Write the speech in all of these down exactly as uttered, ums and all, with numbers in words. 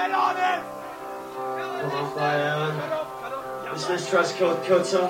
Come on, Bayern. This next track's called Cutter.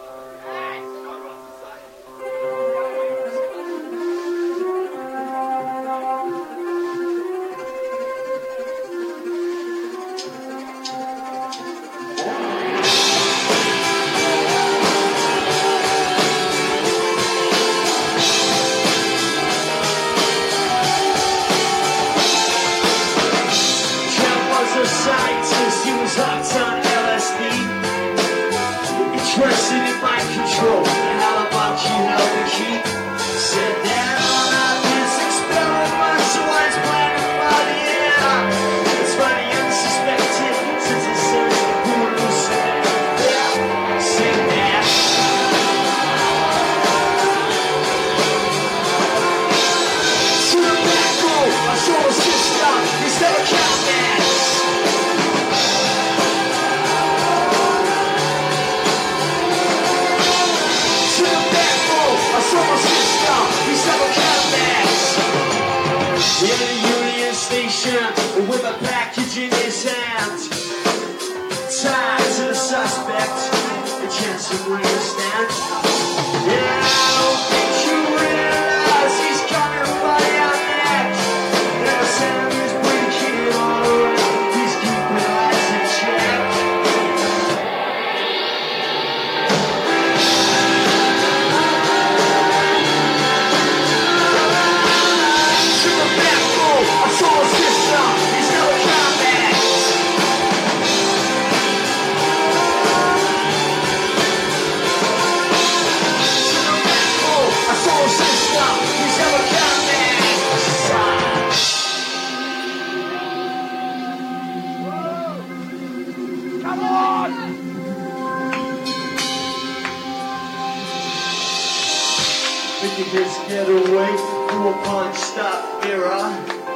Get away from a punched up mirror.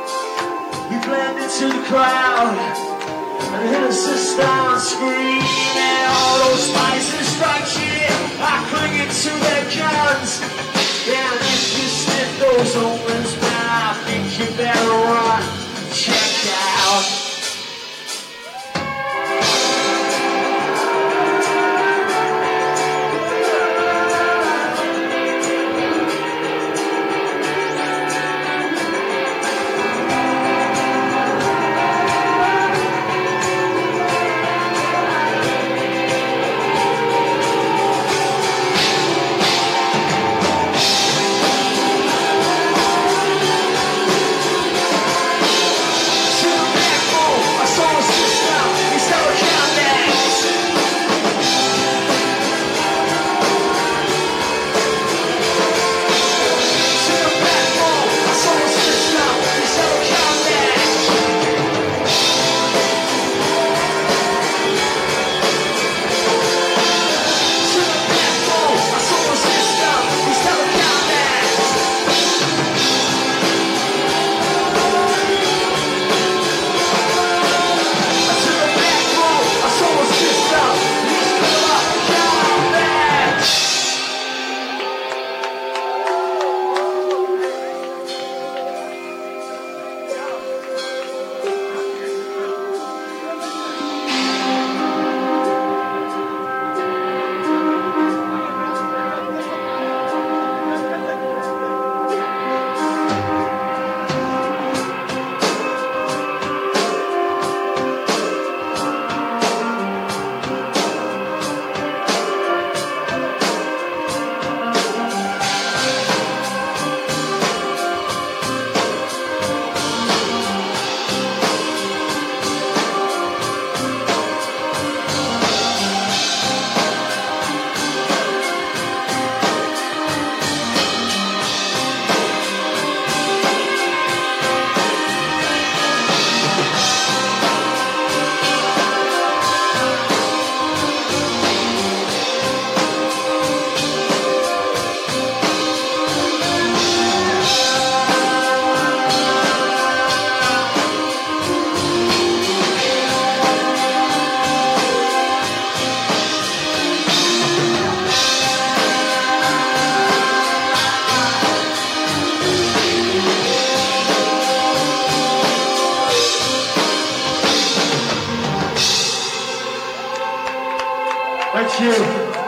You blend into the crowd and hit us a style screaming. All those spices strike you, I clinging to their guns. And if you sniff those omens, man, I think you better run. Check out. Thank you.